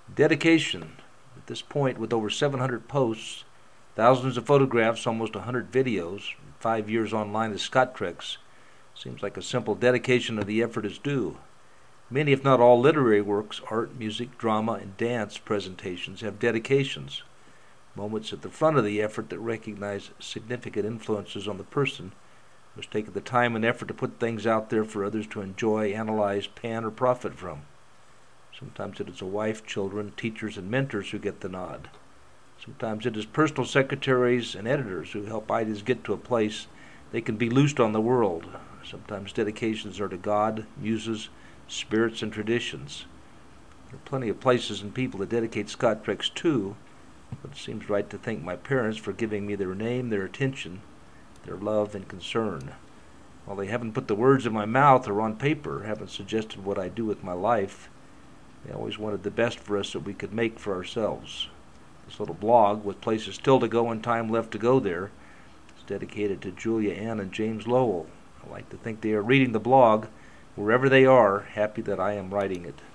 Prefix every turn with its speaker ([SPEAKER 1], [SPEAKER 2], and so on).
[SPEAKER 1] Dedication. At this point, with over 700 posts, thousands of photographs, almost 100 videos, 5 years online as Scott Treks, seems like a simple dedication of the effort is due. Many, if not all, literary works, art, music, drama, and dance presentations have dedications, moments at the front of the effort that recognize significant influences on the person who's taken the time and effort to put things out there for others to enjoy, analyze, pan, or profit from. Sometimes it is a wife, children, teachers, and mentors who get the nod. Sometimes it is personal secretaries and editors who help ideas get to a place they can be loosed on the world. Sometimes dedications are to God, muses, spirits, and traditions. There are plenty of places and people to dedicate Scott Treks to, but it seems right to thank my parents for giving me their name, their attention, their love, and concern. While they haven't put the words in my mouth or on paper, haven't suggested what I do with my life, they always wanted the best for us that we could make for ourselves. This little blog, with places still to go and time left to go there, is dedicated to Julia Ann and James Lowell. I like to think they are reading the blog wherever they are, happy that I am writing it.